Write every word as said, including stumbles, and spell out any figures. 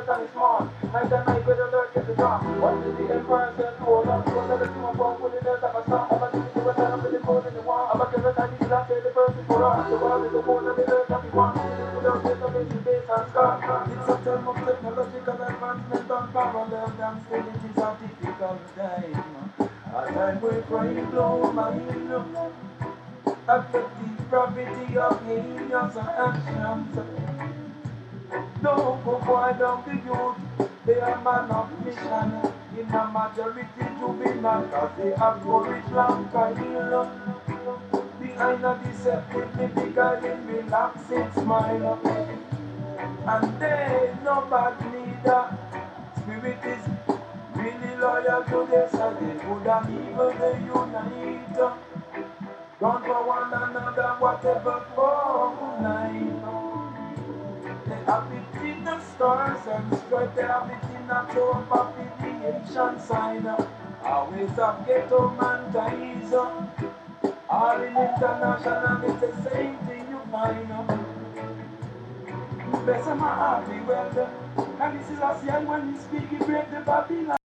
great and small. Night and night with the Lord get the dawn. What is the emperor said no long? Don't let the team of one with the death of a song. I'm a team to a time with the moon in the wall. I'm a killer that is not the person for us. The world is the moon and the earth that we want. Without the basic base and scar. It's a time of technological advancement unparalleled and still it is a difficult time. A time where crime blow mind. Affecting property of heinous actions. No go boy down the youth, they are man of mission. In a majority juvenile, cause they have courage long kind. Behind a deceptive, beguiling, relaxing smile. And they no bad neither. Spirit is really loyal to their side. They good and evil, they unite. Gone for one another, whatever for night. They have it in the stars and stripe, they have it in a trope of the ancient sign. Always a ghetto man ties. All in international, it's the same thing you find. Best of my heart, we well done. And this is a sign when you speak, you break the Babylon.